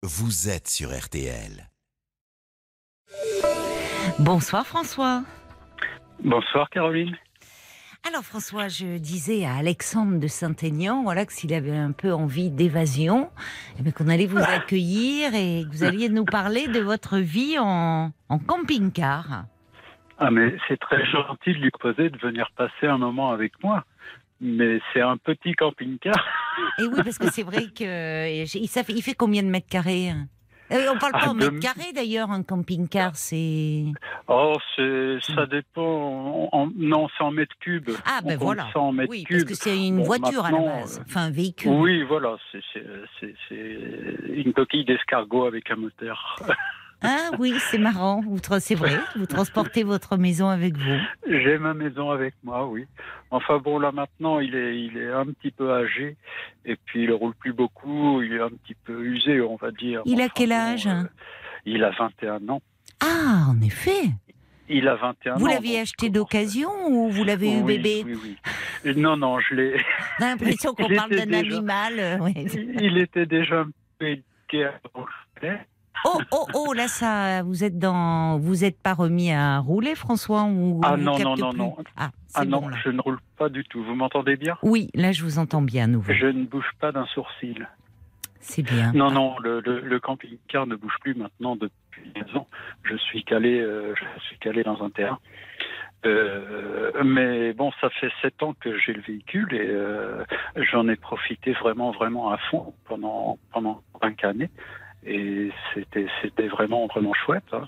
vous êtes sur RTL. Bonsoir François. Bonsoir Caroline. Alors François, je disais à Alexandre de Saint-Aignan, voilà, que s'il avait un peu envie d'évasion, qu'on allait vous accueillir et que vous alliez nous parler de votre vie en camping-car. Ah mais c'est très gentil de lui proposer de venir passer un moment avec moi. Mais c'est un petit camping-car. Et oui, parce que c'est vrai il fait combien de mètres carrés? On parle pas en mètres carrés d'ailleurs, un camping-car, c'est... Oh, ça dépend. Non, c'est en mètres cubes. Ah ben voilà, oui, cubes. Parce que c'est une voiture maintenant, à la base, enfin un véhicule. Oui, voilà, c'est une coquille d'escargot avec un moteur. Ah oui, c'est marrant, c'est vrai, vous transportez votre maison avec vous. J'ai ma maison avec moi, oui. Enfin bon, là maintenant, il est un petit peu âgé, et puis il roule plus beaucoup, il est un petit peu usé, on va dire. Il a quel âge? Il a 21 ans. Ah, en effet. Il a 21 ans. Vous l'aviez acheté d'occasion ou vous l'avez eu bébé? Oui. Non, je l'ai... On a l'impression qu'on parle d'un animal. Ouais. Il était déjà un peu éduqué avant. Oh, là, ça, vous êtes pas remis à rouler, François, ou Ah vous non. Ah, bon, là. Je ne roule pas du tout. Vous m'entendez bien? Oui, là, je vous entends bien à nouveau. Je ne bouge pas d'un sourcil. C'est bien. Non, le camping-car ne bouge plus maintenant depuis 10 ans. Je suis calé dans un terrain. Mais bon, ça fait 7 ans que j'ai le véhicule et j'en ai profité vraiment à fond pendant 5 années. Et c'était vraiment chouette. Hein.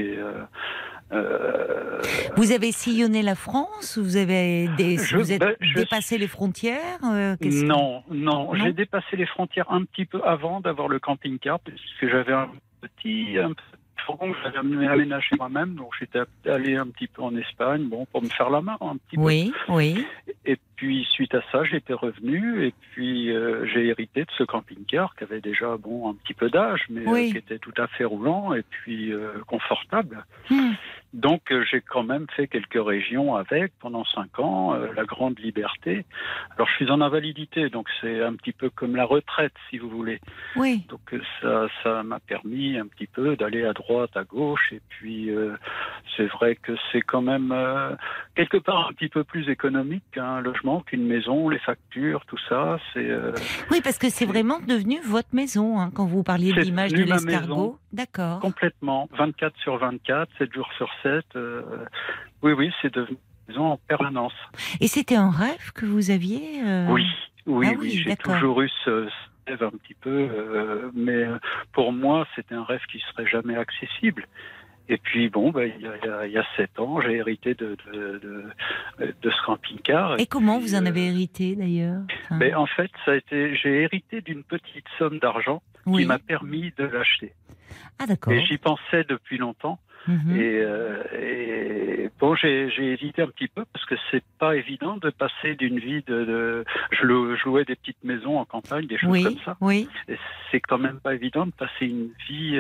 Vous avez sillonné la France ou vous avez dépassé les frontières? Non, j'ai dépassé les frontières un petit peu avant d'avoir le camping-car, puisque j'avais un petit fourgon que j'avais aménagé moi-même, donc j'étais allé un petit peu en Espagne, pour me faire la main un petit peu. Oui. Et puis suite à ça, j'étais revenu et puis j'ai hérité de ce camping-car qui avait déjà un petit peu d'âge, mais qui était tout à fait roulant et puis confortable. Donc j'ai quand même fait quelques régions avec pendant 5 ans, la grande liberté. Alors je suis en invalidité, donc c'est un petit peu comme la retraite si vous voulez. Oui. Donc ça m'a permis un petit peu d'aller à droite, à gauche, et puis c'est vrai que c'est quand même quelque part un petit peu plus économique qu'un logement, qu'une maison, les factures, tout ça. Oui, parce que c'est vraiment devenu votre maison, hein, quand vous parliez de l'image de l'escargot. D'accord. Complètement, 24/24, 7 jours sur 7. Oui, c'est devenu une maison en permanence. Et c'était un rêve que vous aviez Oui, j'ai toujours eu ce rêve un petit peu, mais pour moi, c'était un rêve qui serait jamais accessible. Et puis il y a 7 ans, j'ai hérité de ce camping-car. Et comment vous en avez hérité d'ailleurs? En fait, j'ai hérité d'une petite somme d'argent qui m'a permis de l'acheter. Ah d'accord. Et j'y pensais depuis longtemps. Et j'ai hésité un petit peu parce que c'est pas évident de passer d'une vie je louais des petites maisons en campagne, des choses comme ça. Oui. Et c'est quand même pas évident de passer une vie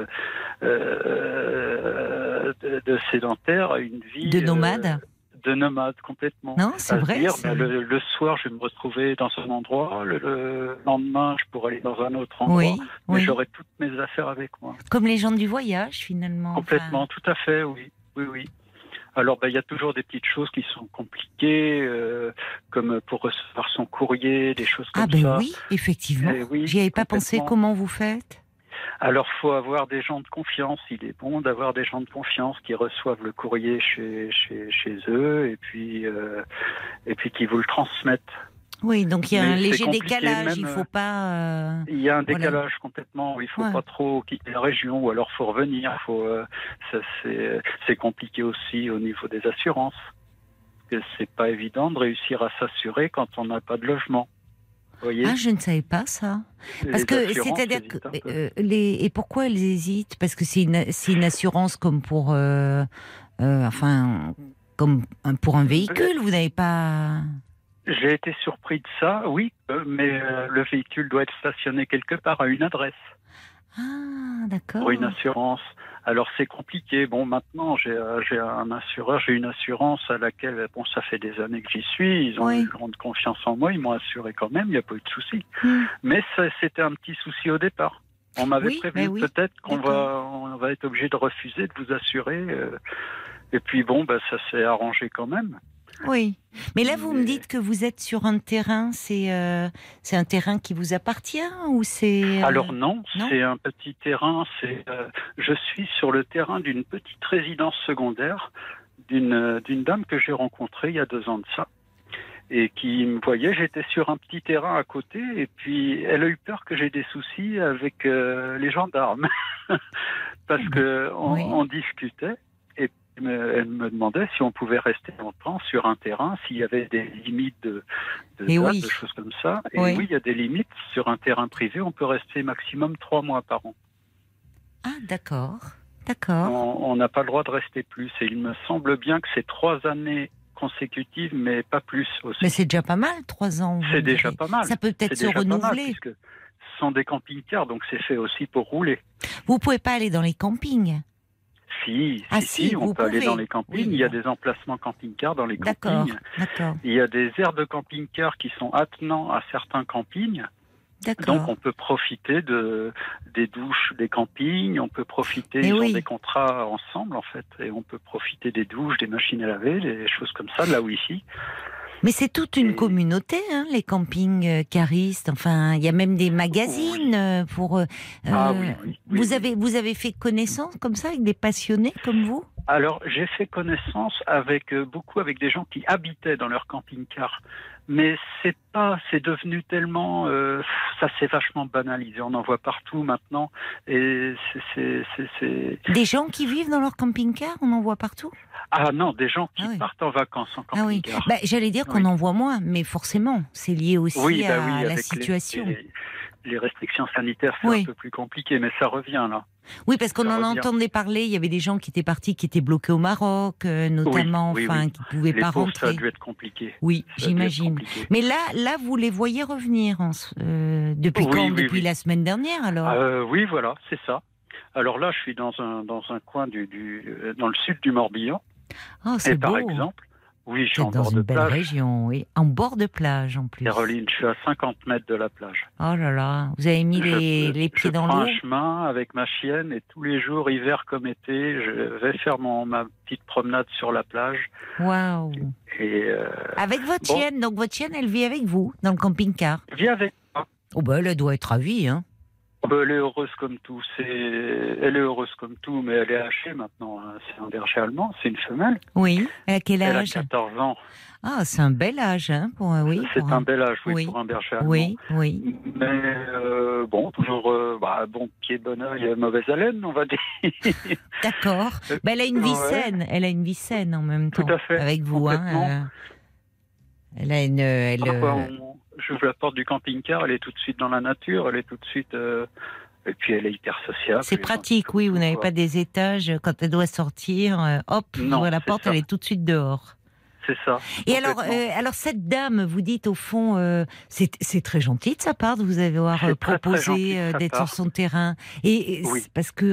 de sédentaire à une vie de nomade. De nomade, complètement. Non, c'est vrai. Le soir, je vais me retrouver dans un endroit, le lendemain, je pourrais aller dans un autre endroit, mais j'aurai toutes mes affaires avec moi. Comme les gens du voyage, finalement. Complètement, tout à fait, oui. Alors, il y a toujours des petites choses qui sont compliquées, comme pour recevoir son courrier, des choses comme ça. Ah oui, effectivement. J'y avais pas pensé. Comment vous faites? Alors, faut avoir des gens de confiance. Il est bon d'avoir des gens de confiance qui reçoivent le courrier chez eux et puis qui vous le transmettent. Oui, donc il y a un léger décalage. Il faut pas. Il y a un décalage complètement. Il faut pas trop quitter la région, ou alors faut revenir. C'est compliqué aussi au niveau des assurances. Parce que c'est pas évident de réussir à s'assurer quand on n'a pas de logement. Voyez, je ne savais pas ça. Parce que c'est-à-dire que et pourquoi elles hésitent? Parce que c'est une assurance comme pour pour un véhicule. Vous n'avez pas. J'ai été surpris de ça, oui, mais le véhicule doit être stationné quelque part à une adresse. Ah, d'accord. Pour une assurance. Alors c'est compliqué. Maintenant j'ai un assureur, j'ai une assurance à laquelle ça fait des années que j'y suis. Ils ont une grande confiance en moi, ils m'ont assuré quand même. Il n'y a pas eu de souci. Mais c'était un petit souci au départ. On m'avait prévenu peut-être qu'on va être obligé de refuser de vous assurer. Et puis bon, ça s'est arrangé quand même. Oui, mais là vous me dites que vous êtes sur un terrain, c'est un terrain qui vous appartient ou c'est... Alors non, c'est un petit terrain, je suis sur le terrain d'une petite résidence secondaire d'une dame que j'ai rencontrée il y a 2 ans de ça et qui me voyait, j'étais sur un petit terrain à côté et puis elle a eu peur que j'ai des soucis avec les gendarmes parce que on discutait. Elle me demandait si on pouvait rester longtemps sur un terrain, s'il y avait des limites de date, de choses comme ça. Et oui, il y a des limites. Sur un terrain privé, on peut rester maximum 3 mois par an. Ah, d'accord. On n'a pas le droit de rester plus. Et il me semble bien que c'est 3 années consécutives, mais pas plus aussi. Mais c'est déjà pas mal, 3 ans. C'est déjà pas mal. Ça peut peut-être se renouveler. Puisque ce sont des camping-cars, donc c'est fait aussi pour rouler. Vous pouvez pas aller dans les campings? Si, on peut aller dans les campings. Il y a des emplacements camping-cars dans les campings. D'accord. Il y a des aires de camping-cars qui sont attenants à certains campings. D'accord. Donc on peut profiter des douches des campings, on peut profiter, ils ont des contrats ensemble en fait, et on peut profiter des douches, des machines à laver, des choses comme ça, de la Wi-Fi. Mais c'est toute une communauté, les campings caristes. Enfin, il y a même des magazines pour. Oui. Vous avez fait connaissance comme ça avec des passionnés comme vous? Alors, j'ai fait connaissance avec des gens qui habitaient dans leur camping-car. Mais c'est devenu tellement, ça s'est vachement banalisé. On en voit partout maintenant. Et c'est... Des gens qui vivent dans leur camping-car, on en voit partout? Ah non, des gens qui partent en vacances en camping-car. J'allais dire qu'on en voit moins, mais forcément, c'est lié aussi à la situation. Les restrictions sanitaires, c'est un peu plus compliqué, mais ça revient là. Oui, parce qu'on en entendait parler, il y avait des gens qui étaient partis, qui étaient bloqués au Maroc, notamment, qui ne pouvaient pas rentrer. Ça a dû être compliqué. Oui, j'imagine. Mais là, vous les voyez revenir depuis quand? Depuis la semaine dernière, alors? Oui, voilà, c'est ça. Alors là, je suis dans un coin dans le sud du Morbihan. Oh, c'est beau. Par exemple, oui, je suis en bord de plage. Dans une belle région, oui. En bord de plage, en plus. Caroline, je suis à 50 mètres de la plage. Oh là là, vous avez mis les pieds dans l'eau? Je prends un chemin avec ma chienne et tous les jours, hiver comme été, je vais faire ma petite promenade sur la plage. Waouh. Avec votre chienne, donc votre chienne, elle vit avec vous, dans le camping-car? Elle vit avec moi. Oh elle doit être ravie, hein. Elle est heureuse comme tout. Elle est heureuse comme tout, mais elle est hachée maintenant. C'est un berger allemand, c'est une femelle. Oui. Elle a quel âge? Elle a 14 ans. Ah, c'est un bel âge, hein, pour un bel âge, pour un berger allemand. Oui. Mais toujours pied de bon oeil, mauvaise haleine, on va dire. D'accord. Elle a une vie saine. Elle a une vie saine en même temps. Tout à fait. Avec vous, hein. Elle a une. J'ouvre la porte du camping-car, elle est tout de suite dans la nature, elle est tout de suite... et puis elle est hyper sociable. C'est pratique, oui, vous n'avez pas des étages, quand elle doit sortir, ouvre la porte, elle est tout de suite dehors. C'est ça. Et alors cette dame, vous dites au fond, c'est très gentil de sa part de vous avoir proposé d'être sur son terrain. Et parce que,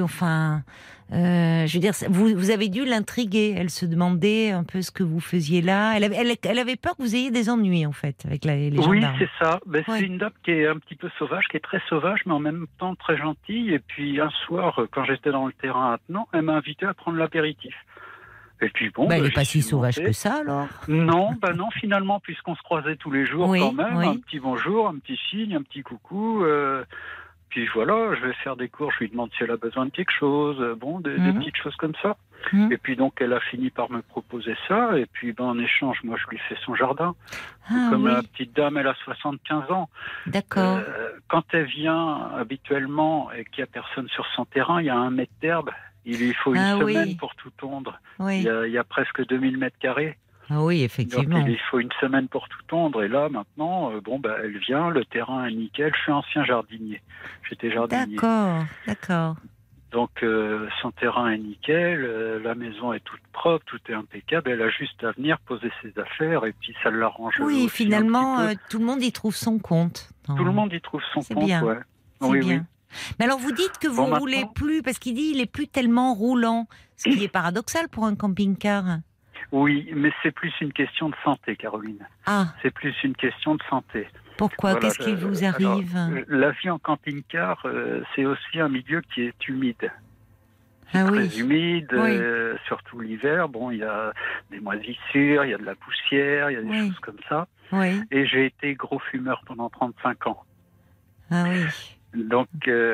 je veux dire, vous avez dû l'intriguer. Elle se demandait un peu ce que vous faisiez là. Elle avait peur que vous ayez des ennuis, en fait, avec les gendarmes. Oui, c'est ça. C'est une dame qui est un petit peu sauvage, qui est très sauvage, mais en même temps très gentille. Et puis un soir, quand j'étais dans le terrain attenant, elle m'a invité à prendre l'apéritif. Et puis elle n'est pas si sauvage que ça, alors. Non, finalement, puisqu'on se croisait tous les jours quand même. Un petit bonjour, un petit signe, un petit coucou. Puis voilà, je vais faire des cours, je lui demande si elle a besoin de quelque chose, des petites choses comme ça. Et puis donc, elle a fini par me proposer ça. Et puis en échange, moi, je lui fais son jardin. Comme la petite dame, elle a 75 ans. D'accord. Quand elle vient habituellement et qu'il n'y a personne sur son terrain, il y a 1 mètre d'herbe. Il lui faut une semaine pour tout tondre. Il y a presque 2000 mètres carrés. Ah oui, effectivement. Donc, il lui faut une semaine pour tout tondre. Et là, maintenant, elle vient, le terrain est nickel. Je suis ancien jardinier. J'étais jardinier. D'accord. Donc, son terrain est nickel. La maison est toute propre, tout est impeccable. Elle a juste à venir poser ses affaires et puis ça l'arrange. Oui, finalement, tout le monde y trouve son compte. Tout le monde y trouve son compte, bien. Ouais. C'est bien. Mais alors vous dites que vous roulez plus, parce qu'il dit il est plus tellement roulant, ce qui est paradoxal pour un camping-car. Oui, mais c'est plus une question de santé, Caroline. Ah. C'est plus une question de santé. Pourquoi? Voilà, Qu'est-ce qui vous arrive? La vie en camping-car, c'est aussi un milieu qui est humide. Très humide, surtout l'hiver. Bon, il y a des moisissures, il y a de la poussière, il y a des choses comme ça. Oui. Et j'ai été gros fumeur pendant 35 ans. Ah oui. Donc,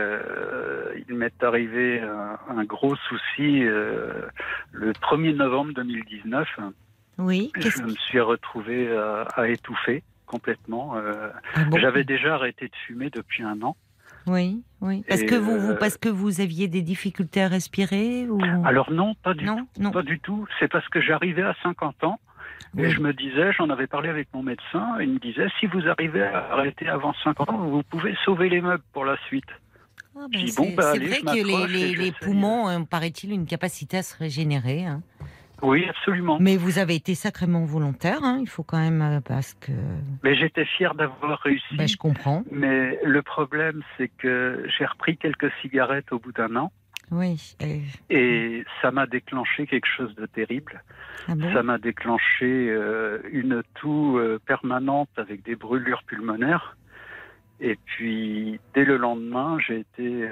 il m'est arrivé un gros souci le 1er novembre 2019. Oui. Je me suis retrouvé à étouffer complètement. J'avais déjà arrêté de fumer depuis 1 an. Oui, oui. Parce que vous aviez des difficultés à respirer ou... Alors non, pas du tout. Pas du tout. C'est parce que j'arrivais à 50 ans et je me disais, j'en avais parlé avec mon médecin, et il me disait, si vous arrivez à arrêter avant 50 ans, vous pouvez sauver les meubles pour la suite. C'est vrai que les poumons ont, paraît-il, une capacité à se régénérer. Hein. Oui, absolument. Mais vous avez été sacrément volontaire, hein, il faut quand même, parce que... Mais j'étais fier d'avoir réussi. Je comprends. Mais le problème, c'est que j'ai repris quelques cigarettes au bout d'1 an. Oui. Et ça m'a déclenché quelque chose de terrible. Ah bon? Ça m'a déclenché une toux permanente avec des brûlures pulmonaires. Et puis, dès le lendemain, j'ai été...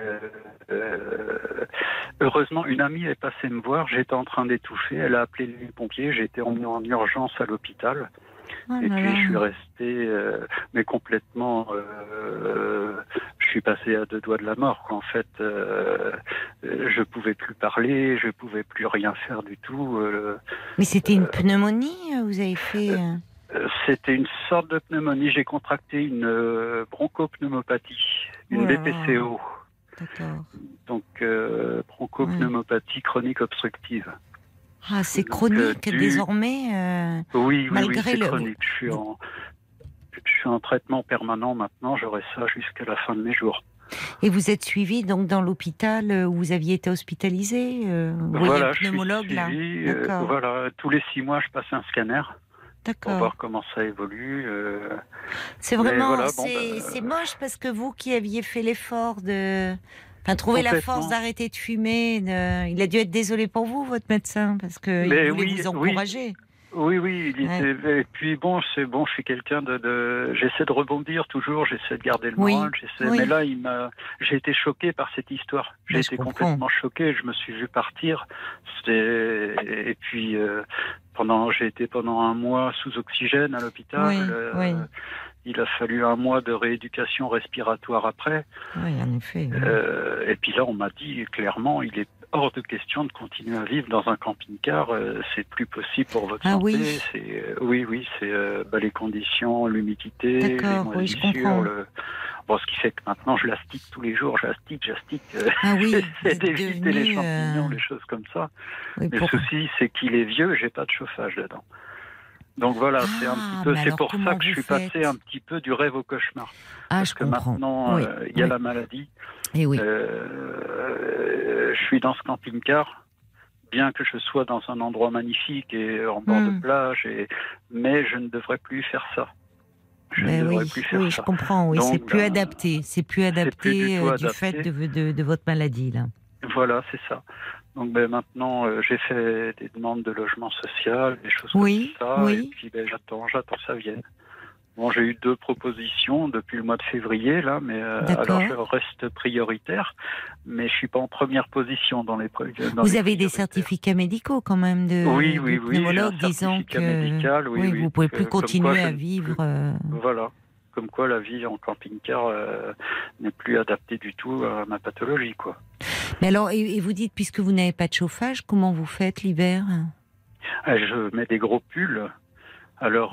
heureusement, une amie est passée me voir. J'étais en train d'étouffer. Elle a appelé les pompiers. J'ai été emmené en urgence à l'hôpital. Et puis, je suis resté, mais complètement... je suis passé à 2 doigts de la mort, quoi. En fait, je pouvais plus parler, je pouvais plus rien faire du tout. Mais c'était une pneumonie, vous avez fait... C'était une sorte de pneumonie. J'ai contracté une bronchopneumopathie, une BPCO. D'accord. Donc, bronchopneumopathie chronique obstructive. Ah, c'est chronique désormais Oui, malgré c'est chronique. Je suis en traitement permanent maintenant. J'aurai ça jusqu'à la fin de mes jours. Et vous êtes suivi donc dans l'hôpital où vous aviez été hospitalisé Voilà, un pneumologue je suis suivi, voilà, tous les 6 mois, je passe un scanner. Pour voir comment ça évolue. C'est vraiment, voilà, c'est moche parce que vous qui aviez fait l'effort de, trouver la force d'arrêter de fumer, il a dû être désolé pour vous, votre médecin, parce que il voulait vous encourager. Oui, et puis bon, je suis quelqu'un j'essaie de rebondir toujours, j'essaie de garder le moral, mais là, j'ai été choqué par cette histoire. J'ai été complètement choqué, je me suis vu partir, et puis j'ai été pendant 1 mois sous oxygène à l'hôpital. Il a fallu 1 mois de rééducation respiratoire après. Oui, en effet. Et puis là, on m'a dit clairement, il est hors de question de continuer à vivre dans un camping-car. C'est plus possible pour votre santé. Oui. C'est les conditions, l'humidité, les moisissures. Ce qui fait que maintenant, je l'astique tous les jours. J'astique. J'essaie d'éviter les champignons, les choses comme ça. Mais le souci, c'est qu'il est vieux et j'ai pas de chauffage dedans. Donc voilà, c'est un petit peu. C'est pour ça que je suis passé un petit peu du rêve au cauchemar. Parce que maintenant, il y a la maladie. Et oui. Je suis dans ce camping-car, bien que je sois dans un endroit magnifique et en bord de plage, mais je ne devrais plus faire ça. Je comprends. Oui, c'est plus adapté. C'est plus adapté du fait de votre maladie là. Voilà, c'est ça. Donc maintenant, j'ai fait des demandes de logement social, des choses comme ça, et puis j'attends que ça vienne. Bon, j'ai eu 2 propositions depuis le mois de février, là, mais alors je reste prioritaire, mais je suis pas en première position dans les Vous avez des certificats médicaux quand même de pneumologue disant que vous pouvez plus continuer à vivre. Voilà, comme quoi la vie en camping-car n'est plus adaptée du tout à ma pathologie, quoi. Mais alors, et vous dites, puisque vous n'avez pas de chauffage, comment vous faites l'hiver? Je mets des gros pulls. Alors,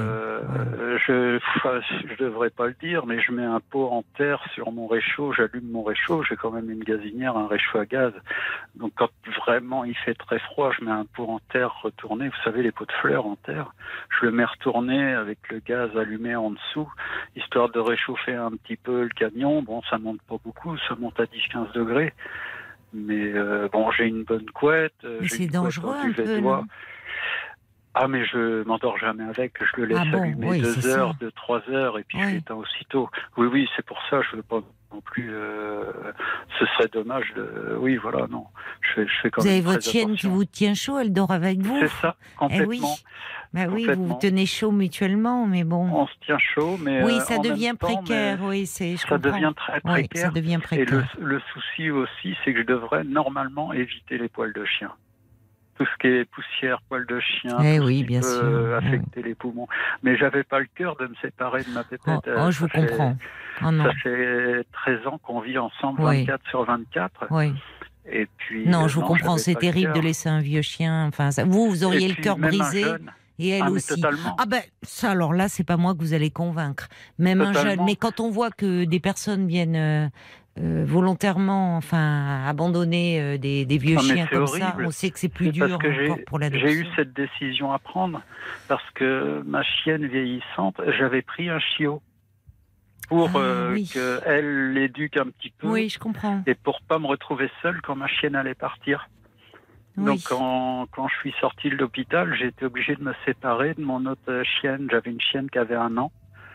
je devrais pas le dire, mais je mets un pot en terre sur mon réchaud, j'allume mon réchaud, j'ai quand même une gazinière, un réchaud à gaz. Donc quand vraiment il fait très froid, je mets un pot en terre retourné, vous savez les pots de fleurs en terre, je le mets retourné avec le gaz allumé en dessous, histoire de réchauffer un petit peu le camion. Bon, ça monte pas beaucoup, ça monte à 10-15 degrés, mais j'ai une bonne couette. Mais c'est dangereux un peu, non ? Ah, mais je m'endors jamais avec. Je le laisse allumer oui, 2 heures, 2-3 heures, et puis je l'éteins aussitôt. Oui, oui, c'est pour ça. Je veux pas non plus. Ce serait dommage. Oui, voilà, non. Je fais quand vous même avez très votre chienne attention. qui vous tient chaud. Elle dort avec vous. C'est ça, complètement. Eh oui. Bah oui, Complètement. vous vous tenez chaud mutuellement, mais bon. On se tient chaud, mais oui, ça en devient même temps, précaire. Oui, je ça comprends. devient très précaire. Oui, ça devient précaire. Et le souci aussi, c'est que je devrais normalement éviter les poils de chien. Tout ce qui est poussière, poils de chien, tout ce qui bien peut sûr. affecter les poumons. Mais j'avais pas le cœur de me séparer de ma pépette. Je vous comprends. Ça fait 13 ans qu'on vit ensemble, 24 sur 24. Oui. Et puis, non, je vous comprends, c'est terrible de laisser un vieux chien. Enfin, vous auriez le cœur brisé. Et elle aussi. Totalement. Ah ben ça, alors là, c'est pas moi que vous allez convaincre. Même totalement. Un jeune. Mais quand on voit que des personnes viennent volontairement, abandonner des vieux chiens comme horrible. Ça, on sait que c'est plus dur encore pour l'adoption. J'ai eu cette décision à prendre parce que ma chienne vieillissante, j'avais pris un chiot pour qu'elle l'éduque un petit peu. Oui, je comprends. Et pour pas me retrouver seule quand ma chienne allait partir. Oui. Donc quand je suis sorti de l'hôpital, j'ai été obligé de me séparer de mon autre chienne. J'avais une chienne qui avait 1 an.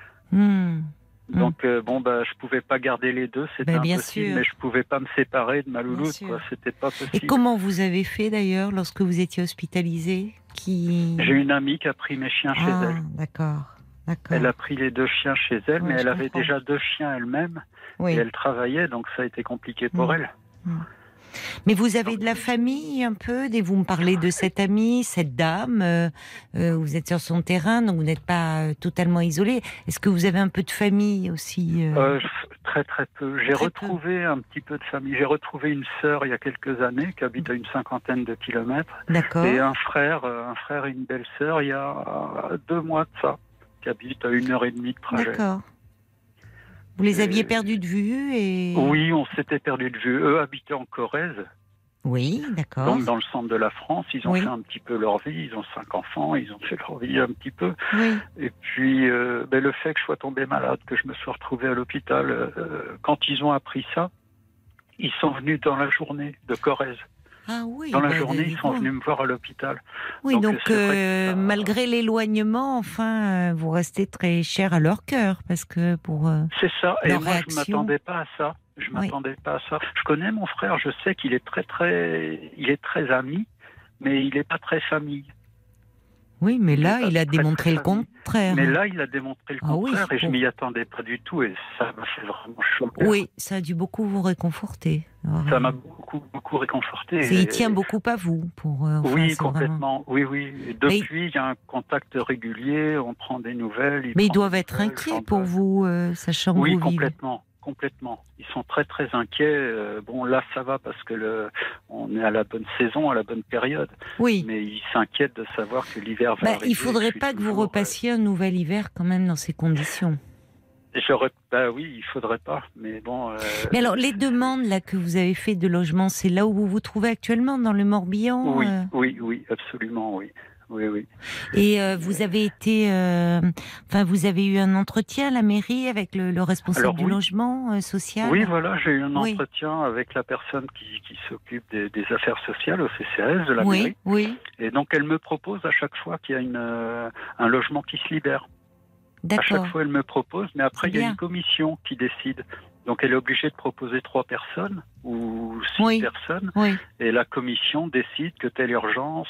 Donc je pouvais pas garder les deux, c'était impossible, mais je pouvais pas me séparer de ma louloute, quoi. C'était pas possible. Et comment vous avez fait d'ailleurs lorsque vous étiez hospitalisé? J'ai une amie qui a pris mes chiens chez elle. D'accord. Elle a pris les 2 chiens chez elle, mais elle avait déjà 2 chiens elle-même, et elle travaillait, donc ça a été compliqué pour elle. Mais vous avez de la famille un peu, vous me parlez de cette amie, cette dame, vous êtes sur son terrain, donc vous n'êtes pas totalement isolé. Est-ce que vous avez un peu de famille aussi Très très peu. J'ai retrouvé un petit peu de famille. J'ai retrouvé une sœur il y a quelques années qui habite à une 50aine de kilomètres. D'accord. Et un frère et une belle-sœur il y a 2 mois de ça, qui habite à 1h30 de trajet. D'accord. Vous les aviez perdus de vue Oui, on s'était perdus de vue. Eux habitaient en Corrèze. Oui, d'accord. Donc dans le centre de la France, ils ont fait un petit peu leur vie. Ils ont 5 enfants, ils ont fait leur vie un petit peu. Oui. Et puis le fait que je sois tombé malade, que je me sois retrouvé à l'hôpital, quand ils ont appris ça, ils sont venus dans la journée de Corrèze. Ah oui, dans la journée, ils sont venus me voir à l'hôpital. Oui, donc malgré l'éloignement, vous restez très cher à leur cœur, parce que pour c'est ça. Et moi, réaction... je m'attendais pas à ça. Je connais mon frère, je sais qu'il est très ami, mais il n'est pas très famille. Oui, mais là, il a démontré le contraire. Mais là, il a démontré le contraire, et je m'y attendais pas du tout, et ça m'a fait vraiment choquer. Oui, ça a dû beaucoup vous réconforter. Ça m'a beaucoup réconforté. Il tient beaucoup à vous. Oui, complètement. Vraiment... Oui. Et depuis, il y a un contact régulier, on prend des nouvelles. Mais ils doivent être inquiets pour vous, sachant que vous vivez. Oui, complètement. Ils sont très très inquiets. Là ça va parce que on est à la bonne saison, à la bonne période. Oui. Mais ils s'inquiètent de savoir que l'hiver va arriver. Il faudrait pas que vous repassiez un nouvel hiver quand même dans ces conditions. Oui, il faudrait pas. Mais bon. Mais alors les demandes là que vous avez fait de logement, c'est là où vous vous trouvez actuellement, dans le Morbihan? Oui, absolument, oui. Oui. Et vous avez été, vous avez eu un entretien à la mairie avec le responsable du logement social? Oui, voilà, j'ai eu un entretien avec la personne qui s'occupe des affaires sociales au CCAS de la mairie. Oui. Et donc elle me propose à chaque fois qu'il y a un logement qui se libère. D'accord. À chaque fois elle me propose, mais après il y a une commission qui décide. Donc elle est obligée de proposer 3 personnes ou 6 personnes. Oui. Et la commission décide que telle urgence.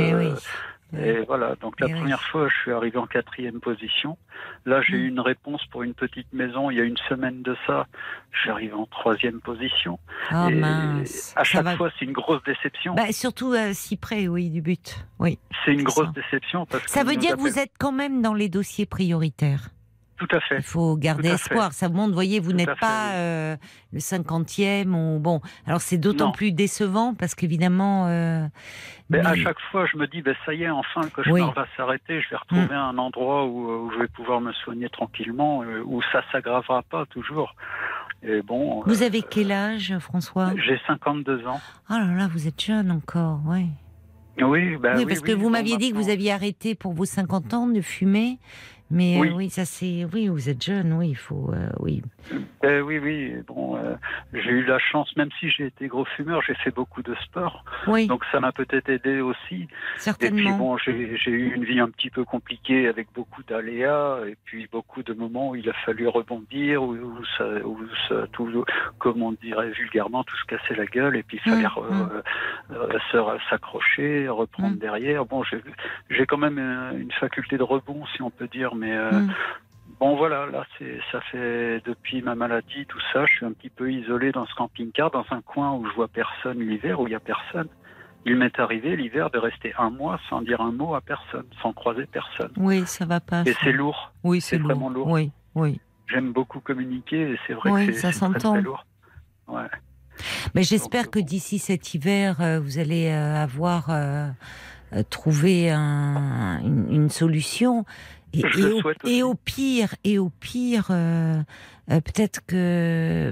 Et voilà, donc la première fois, je suis arrivé en 4e position. Là, j'ai eu une réponse pour une petite maison il y a une semaine de ça. Je suis arrivé en 3e position. Oh mince. À chaque fois, c'est une grosse déception. Surtout si près, du but. Oui. C'est une grosse déception. Parce ça veut dire que vous êtes quand même dans les dossiers prioritaires. Tout à fait. Il faut garder espoir. Ça montre, voyez, vous n'êtes pas le 50e ou bon. Alors c'est d'autant plus décevant parce qu'évidemment. Mais à chaque fois, je me dis, ça y est, enfin, le cauchemar va s'arrêter. Je vais retrouver un endroit où je vais pouvoir me soigner tranquillement, où ça s'aggravera pas toujours. Et bon. Vous avez quel âge, François? J'ai 52 ans. Oh là là, vous êtes jeune encore, Oui, parce que vous m'aviez dit que vous aviez arrêté pour vos 50 ans de fumer. Mais Oui. oui, ça c'est... Oui, vous êtes jeune, oui, il faut... oui. Oui. Bon, j'ai eu la chance, même si j'ai été gros fumeur, j'ai fait beaucoup de sport. Oui, Donc ça m'a peut-être aidé aussi. certainement. Et puis bon, j'ai eu une vie un petit peu compliquée avec beaucoup d'aléas et puis beaucoup de moments où il a fallu rebondir, où ça tout, comme on dirait vulgairement, tout se cassait la gueule et puis il fallait s'accrocher, reprendre derrière. Bon, j'ai quand même une faculté de rebond, si on peut dire, mais bon voilà, là ça fait depuis ma maladie, tout ça, je suis un petit peu isolé dans ce camping-car, dans un coin où je vois personne l'hiver, où il y a personne. Il m'est arrivé l'hiver de rester un mois sans dire un mot à personne, sans croiser personne. Oui, ça va pas. Et ça. c'est lourd. Oui, c'est lourd. vraiment lourd. Oui. J'aime beaucoup communiquer et c'est vrai Oui, que ça c'est très, s'entend. très lourd. Ouais. Mais j'espère que d'ici cet hiver, vous allez avoir trouvé une solution. Et au pire, peut-être que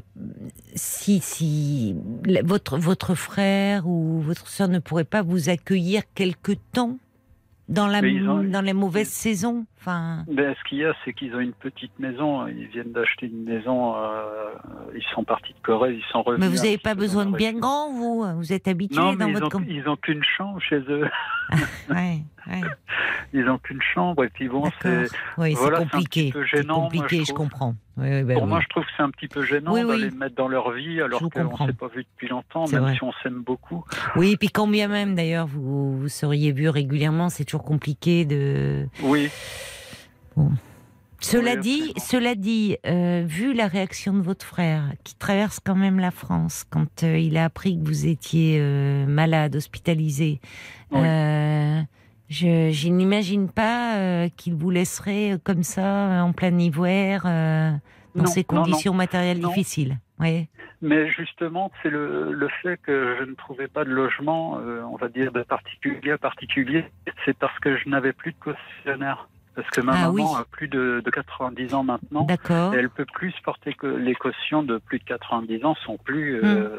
si votre frère ou votre sœur ne pourrait pas vous accueillir quelque temps dans les mauvaises saisons. Enfin... Ben, ce qu'il y a, c'est qu'ils ont une petite maison. Ils viennent d'acheter une maison. Ils sont partis de Corée. Ils sont revenus. Mais vous n'avez pas besoin de bien grand, vous. Vous êtes habitué dans votre... Non, ils n'ont qu'une chambre chez eux. Ouais. Ils n'ont qu'une chambre. Et puis bon, c'est compliqué. C'est un petit peu gênant. C'est compliqué, je comprends. Pour moi, je trouve que c'est un petit peu gênant de les mettre dans leur vie alors qu'on ne s'est pas vu depuis longtemps, même si on s'aime beaucoup. Oui, et puis quand bien même, d'ailleurs, vous seriez vus régulièrement, c'est toujours compliqué de... Oui. Bon. Cela dit, vu la réaction de votre frère, qui traverse quand même la France, quand il a appris que vous étiez malade, hospitalisé, je n'imagine pas qu'il vous laisserait comme ça, en plein hiver, dans ces conditions matérielles difficiles. Oui. Mais justement, c'est le fait que je ne trouvais pas de logement, on va dire, de particulier à particulier, c'est parce que je n'avais plus de cautionnaire. Parce que ma maman a plus de 90 ans maintenant. D'accord. Et elle peut plus supporter que les cautions de plus de 90 ans sont plus,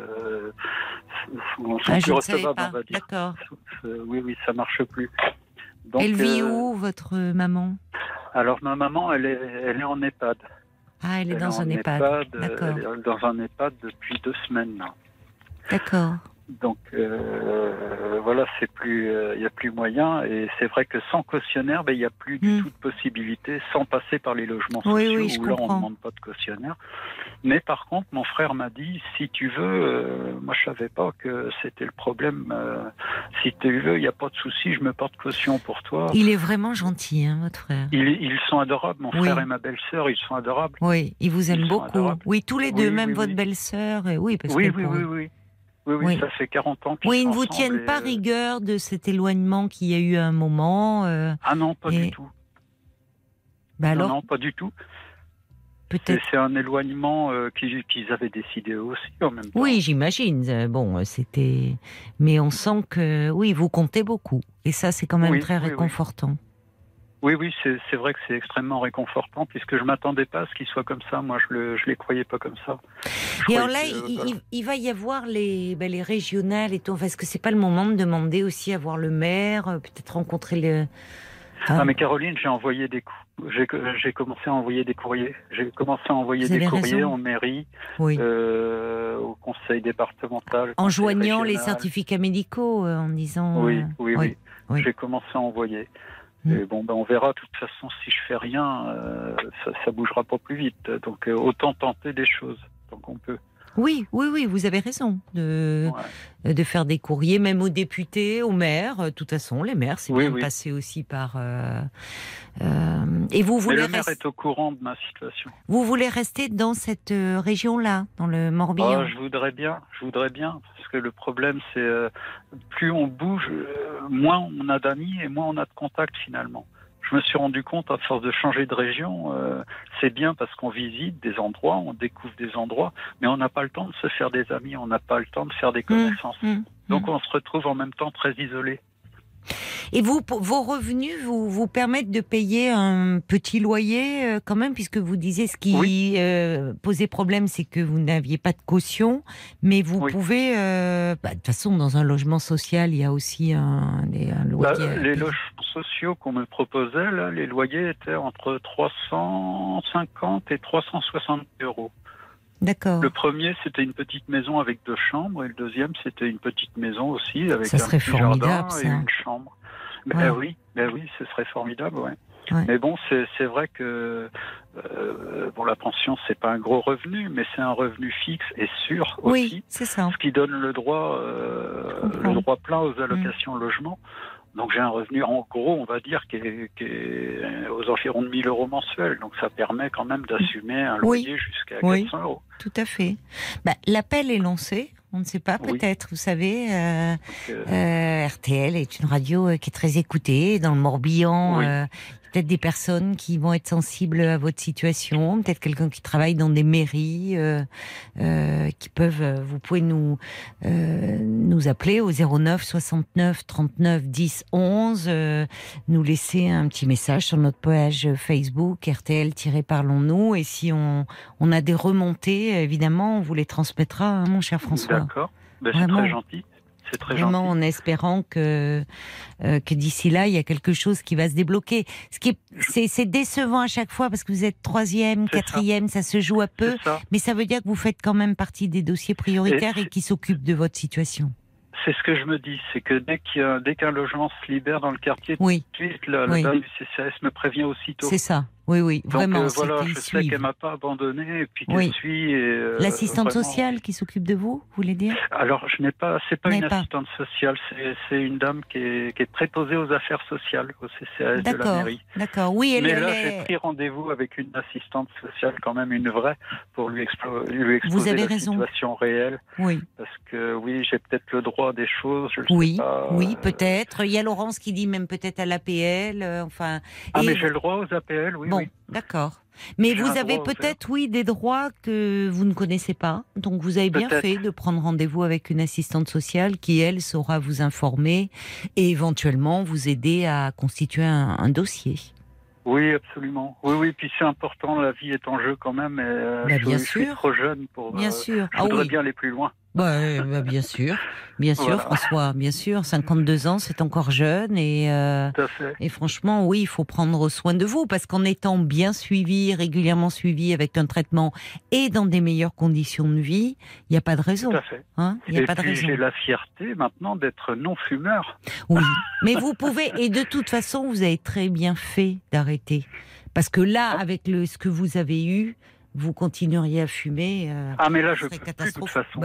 plus recevables, on va dire. D'accord. Oui, ça marche plus. Donc, elle vit où, votre maman? Alors, ma maman, elle est en EHPAD. Ah, elle est dans un EHPAD. D'accord. Elle est dans un EHPAD depuis 2 semaines. Là. D'accord. Donc voilà, c'est plus, il y a plus moyen, et c'est vrai que sans cautionnaire, il y a plus du tout de possibilité, sans passer par les logements sociaux où là on ne demande pas de cautionnaire. Mais par contre, mon frère m'a dit, si tu veux, moi je savais pas que c'était le problème. Si tu veux, il n'y a pas de souci, je me porte caution pour toi. Il est vraiment gentil, hein, votre frère. Ils sont adorables, mon frère et ma belle-sœur, ils sont adorables. Oui, ils vous aiment beaucoup. Oui, tous les deux, même votre belle-sœur. Oui, parce que Oui, ça fait 40 ans qu'ils sont ils ne vous ensemble tiennent pas rigueur de cet éloignement qu'il y a eu à un moment Ah non, pas du tout. Alors, non, pas du tout. Peut-être. C'est un éloignement qu'ils avaient décidé aussi en même temps. Oui, j'imagine. Bon, c'était... Mais on sent que, vous comptez beaucoup. Et ça, c'est quand même très réconfortant. Oui, c'est vrai que c'est extrêmement réconfortant, puisque je ne m'attendais pas à ce qu'il soit comme ça. Moi, je ne les croyais pas comme ça. Et alors là, il va y avoir les régionales et tout. Enfin, est-ce que c'est pas le moment de demander aussi à voir le maire, peut-être rencontrer le... mais Caroline, j'ai commencé à envoyer des courriers. J'ai commencé à envoyer des courriers en mairie, au conseil départemental. En joignant les certificats médicaux, en disant... Oui. J'ai commencé à envoyer. Et bon, on verra. De toute façon, si je fais rien, ça bougera pas plus vite. Donc, autant tenter des choses tant qu'on peut. Oui, vous avez raison de faire des courriers, même aux députés, aux maires. De toute façon, les maires, c'est bien de passer aussi par... Et vous voulez... Mais le maire est au courant de ma situation. Vous voulez rester dans cette région-là, dans le Morbihan? Je voudrais bien. Parce que le problème, c'est plus on bouge, moins on a d'amis et moins on a de contacts finalement. Je me suis rendu compte, à force de changer de région, c'est bien parce qu'on visite des endroits, on découvre des endroits, mais on n'a pas le temps de se faire des amis, on n'a pas le temps de faire des connaissances. Donc on se retrouve en même temps très isolé. Et vos revenus vous permettent de payer un petit loyer quand même, puisque vous disiez ce qui posait problème, c'est que vous n'aviez pas de caution, mais vous pouvez, de toute façon, dans un logement social, il y a aussi un loyer. Les logements sociaux qu'on me proposait, là, les loyers étaient entre 350 et 360 euros. D'accord. Le premier, c'était une petite maison avec 2 chambres, et le deuxième, c'était une petite maison aussi avec un serait petit formidable, jardin ça. et une chambre. Oui, ce serait formidable, ouais. Mais bon, c'est vrai que la pension, c'est pas un gros revenu, mais c'est un revenu fixe et sûr aussi. Oui, c'est ça. Ce qui donne le droit plein aux allocations logement. Donc j'ai un revenu, en gros, on va dire, qui est aux environs de 1 000 euros mensuels. Donc ça permet quand même d'assumer un loyer jusqu'à 400 euros. Tout à fait. L'appel est lancé. On ne sait pas, peut-être. Vous savez, RTL est une radio qui est très écoutée dans le Morbihan. Peut-être des personnes qui vont être sensibles à votre situation, peut-être quelqu'un qui travaille dans des mairies, qui peuvent. Vous pouvez nous appeler au 09 69 39 10 11, nous laisser un petit message sur notre page Facebook RTL-Parlons-nous, et si on a des remontées, évidemment, on vous les transmettra, hein, mon cher François. D'accord, c'est très gentil. C'est très Vraiment, gentil. en espérant que d'ici là, il y a quelque chose qui va se débloquer. C'est décevant à chaque fois parce que vous êtes 3e, 4e, ça se joue à peu, mais ça veut dire que vous faites quand même partie des dossiers prioritaires et qui s'occupent de votre situation. C'est ce que je me dis, c'est que dès qu'un logement se libère dans le quartier, tout de suite, la dame du CCAS me prévient aussitôt. C'est ça. Oui, vraiment. Donc je sais qu'elle m'a pas abandonné et puis qu'elle suit. L'assistante sociale qui s'occupe de vous, vous voulez dire ? Alors c'est pas une assistante sociale, c'est une dame qui est préposée aux affaires sociales au CCAS de la mairie. D'accord, oui. Mais là, j'ai pris rendez-vous avec une assistante sociale, quand même une vraie, pour lui exposer la situation réelle. Oui. Parce que j'ai peut-être le droit à des choses, je le sais pas. Oui, peut-être. Il y a Laurence qui dit même peut-être à l'APL, mais j'ai le droit aux APL, oui. Bon, d'accord. Mais vous avez peut-être, des droits que vous ne connaissez pas. Donc vous avez bien fait de prendre rendez-vous avec une assistante sociale qui, elle, saura vous informer et éventuellement vous aider à constituer un dossier. Oui, absolument. Oui, puis c'est important, la vie est en jeu quand même. Je suis trop jeune pour... Bien sûr. Je voudrais bien aller plus loin. Bien sûr, François, bien sûr. 52 ans, c'est encore jeune et franchement, il faut prendre soin de vous parce qu'en étant bien suivi, régulièrement suivi avec un traitement et dans des meilleures conditions de vie, il n'y a pas de raison. Tout à fait. Il y a pas de raison. J'ai la fierté maintenant d'être non-fumeur. Oui, mais vous pouvez, et de toute façon, vous avez très bien fait d'arrêter. Parce que là, avec ce que vous avez eu, vous continueriez à fumer. Mais là, je peux plus de toute façon.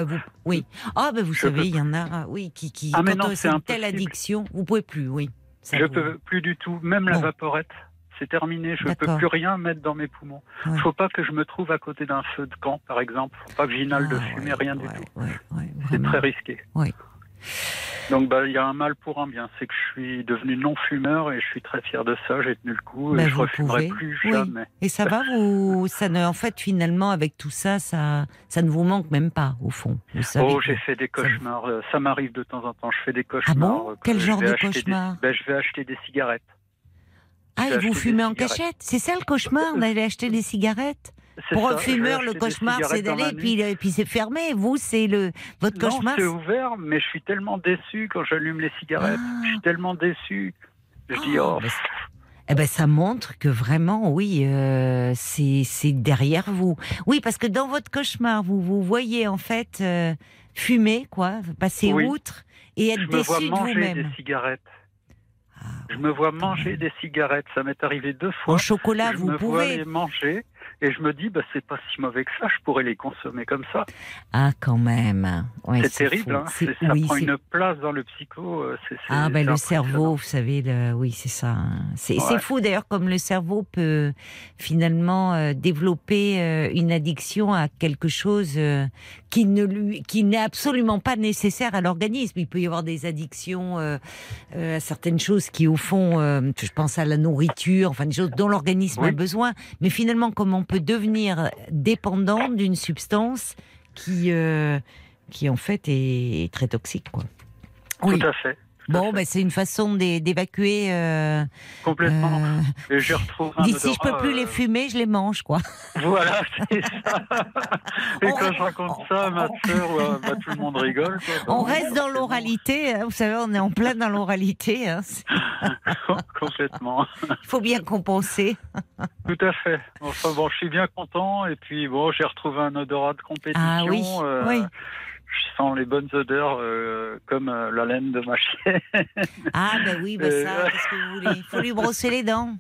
Vous savez, il y en a, qui quand c'est une telle addiction, vous pouvez plus, Je peux plus du tout, même la vaporette. C'est terminé, je ne peux plus rien mettre dans mes poumons. Il ne faut pas que je me trouve à côté d'un feu de camp, par exemple. Il ne faut pas que j'inhale de fumée, rien du tout. C'est très risqué. Oui. Donc il y a un mal pour un bien, c'est que je suis devenu non-fumeur et je suis très fier de ça, j'ai tenu le coup et je ne refumerai plus jamais. Et ça va, en fait, finalement, avec tout ça, ça ne vous manque même pas, au fond. J'ai fait des cauchemars, ça m'arrive de temps en temps, je fais des cauchemars. Ah bon ? Quel genre de cauchemar ? Je vais acheter des cigarettes. Et vous fumez en cachette ? C'est ça le cauchemar, d'aller acheter des cigarettes ? Pour un fumeur, le cauchemar, c'est d'aller et puis c'est fermé. Vous, c'est votre cauchemar. Non, c'est ouvert, mais je suis tellement déçu quand j'allume les cigarettes. Je suis tellement déçu. Je dis ça montre que vraiment, c'est derrière vous. Oui, parce que dans votre cauchemar, vous voyez en fait fumer, passer outre et être déçu de vous-même. Je me vois manger des cigarettes. Je me vois manger des cigarettes. Ça m'est arrivé 2 fois. Au chocolat, vous pouvez. Je me vois les manger. Et je me dis, c'est pas si mauvais que ça, je pourrais les consommer comme ça. Ah, quand même. Ouais, c'est terrible, ça prend une place dans le psycho. Le cerveau, vous savez, c'est ça. C'est fou d'ailleurs, comme le cerveau peut finalement développer une addiction à quelque chose qui n'est absolument pas nécessaire à l'organisme. Il peut y avoir des addictions à certaines choses qui, au fond, je pense à la nourriture, des choses dont l'organisme a besoin. Mais finalement, comme on peut devenir dépendant d'une substance qui en fait est très toxique, Tout à fait. Bon, ben, c'est une façon d'évacuer. Complètement. Et j'ai retrouvé un D'ici, odorat, je peux plus les fumer, je les mange, quoi. Voilà, c'est ça. Et quand je raconte ça à ma sœur, tout le monde rigole. Quoi. On reste dans l'oralité, hein, vous savez, on est en plein dans l'oralité. Hein. Complètement. Il faut bien compenser. Tout à fait. Enfin bon, je suis bien content. Et puis bon, j'ai retrouvé un odorat de compétition. Ah oui, oui. Je sens les bonnes odeurs comme la laine de ma chienne. Ah ben oui, ça, qu'est-ce que vous voulez? Il faut lui brosser les dents.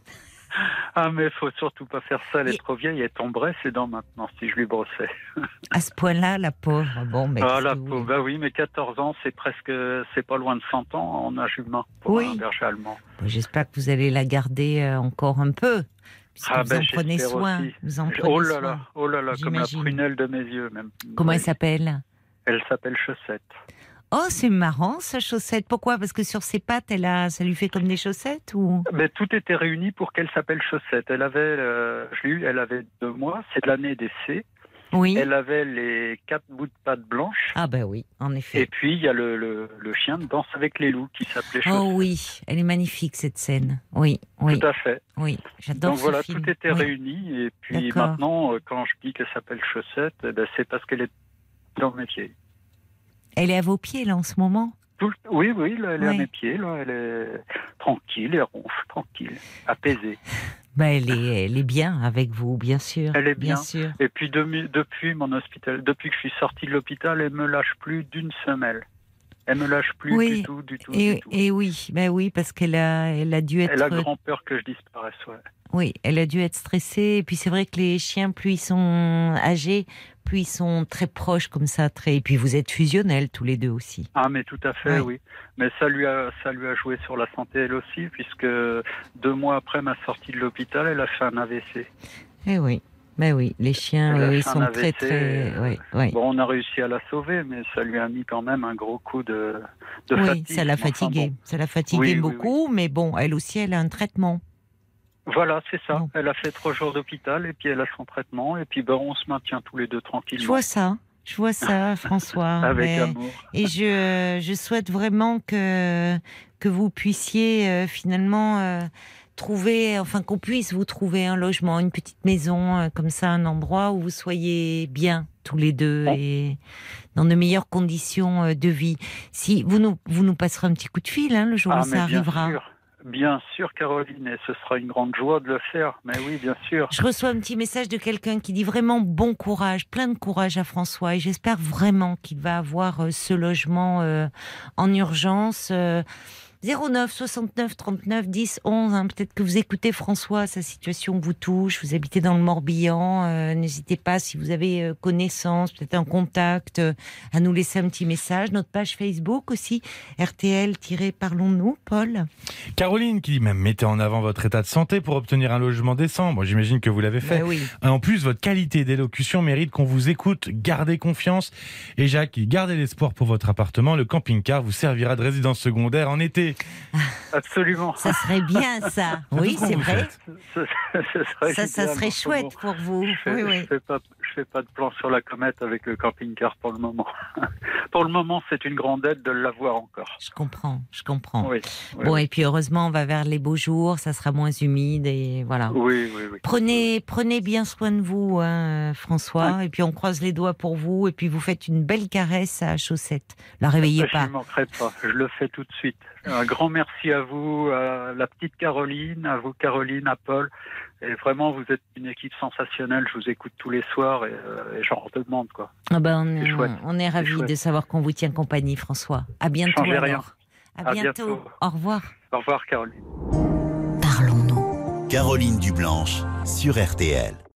Ah mais il faut surtout pas faire ça, elle est trop vieille, elle tomberait ses dents maintenant si je lui brossais. À ce point-là, la pauvre. Bon, mais la pauvre, bah oui, mais 14 ans, c'est pas loin de 100 ans en âge humain pour un berger allemand. J'espère que vous allez la garder encore un peu. Vous en prenez soin. Vous en prenez soin. Oh là là, comme la prunelle de mes yeux même. Comment elle s'appelle? Elle s'appelle Chaussette. Oh, c'est marrant, sa Chaussette. Pourquoi? Parce que sur ses pattes, ça lui fait comme des chaussettes ou? Mais tout était réuni pour qu'elle s'appelle Chaussette. Elle avait, elle avait 2 mois, c'est l'année d'essai. Oui. Elle avait les 4 bouts de pattes blanches. Ah ben oui, en effet. Et puis, il y a le chien de Danse avec les loups qui s'appelait Chaussette. Oh oui, elle est magnifique cette scène. Oui, oui. Tout à fait. Oui, j'adore ce film. Donc voilà, tout était réuni. Et puis maintenant, quand je dis qu'elle s'appelle Chaussette, c'est parce qu'elle est dans le métier. Elle est à vos pieds, là, en ce moment? Oui, là, elle est à mes pieds. Là, elle est tranquille, elle ronfle, tranquille, apaisée. Elle est bien avec vous, bien sûr. Elle est bien. Sûr. Et puis, depuis que je suis sorti de l'hôpital, elle me lâche plus d'une semelle. Elle me lâche plus du tout. Et oui, parce qu'elle a dû être... Elle a grand peur que je disparaisse, Oui, elle a dû être stressée. Et puis c'est vrai que les chiens, plus ils sont âgés, plus ils sont très proches comme ça. Et puis vous êtes fusionnels tous les deux aussi. Ah mais tout à fait, oui. Mais ça lui a joué sur la santé elle aussi, puisque 2 mois après ma sortie de l'hôpital, elle a fait un AVC. Eh oui. Mais oui, les chiens, ils sont AVC, très... Bon, on a réussi à la sauver, mais ça lui a mis quand même un gros coup de fatigue. Oui, ça l'a fatiguée. Bon. Ça l'a fatiguée beaucoup, mais bon, elle aussi, elle a un traitement. Voilà, c'est ça. Elle a fait 3 jours d'hôpital, et puis elle a son traitement, et puis on se maintient tous les deux tranquillement. Je vois ça, François. Avec amour. Et je souhaite vraiment que vous puissiez finalement... qu'on puisse vous trouver un logement, une petite maison, comme ça, un endroit où vous soyez bien tous les deux et dans de meilleures conditions de vie. Si vous nous passerez un petit coup de fil, le jour où ça arrivera. Bien sûr, Caroline, et ce sera une grande joie de le faire. Mais oui, bien sûr. Je reçois un petit message de quelqu'un qui dit vraiment bon courage, plein de courage à François, et j'espère vraiment qu'il va avoir ce logement en urgence. 09 69 39 10 11. Peut-être que vous écoutez François, sa situation vous touche. Vous habitez dans le Morbihan. N'hésitez pas, si vous avez connaissance, peut-être un contact, à nous laisser un petit message. Notre page Facebook aussi, RTL-Parlons-nous, Paul. Caroline qui dit même mettez en avant votre état de santé pour obtenir un logement décent. Moi, j'imagine que vous l'avez fait. Oui. En plus, votre qualité d'élocution mérite qu'on vous écoute. Gardez confiance. Et Jacques, gardez l'espoir pour votre appartement. Le camping-car vous servira de résidence secondaire en été. Absolument. Ça serait bien, ça. Oui, c'est vrai. Ça serait chouette pour vous. Je fais pas de plan sur la comète avec le camping-car pour le moment. Pour le moment, c'est une grande aide de l'avoir encore. Je comprends. Oui. Bon, et puis heureusement, on va vers les beaux jours, ça sera moins humide et voilà. Oui. Prenez bien soin de vous, François, et puis on croise les doigts pour vous, et puis vous faites une belle caresse à Chaussette. La réveillez pas. Je ne manquerai pas, je le fais tout de suite. Un grand merci à vous, à la petite Caroline, à vous Caroline, à Paul. Et vraiment, vous êtes une équipe sensationnelle. Je vous écoute tous les soirs et j'en redemande, quoi. On est ravis de savoir qu'on vous tient compagnie, François. À bientôt. Changez rien. À bientôt. Au revoir. Au revoir, Caroline. Parlons-nous. Caroline Dublanche sur RTL.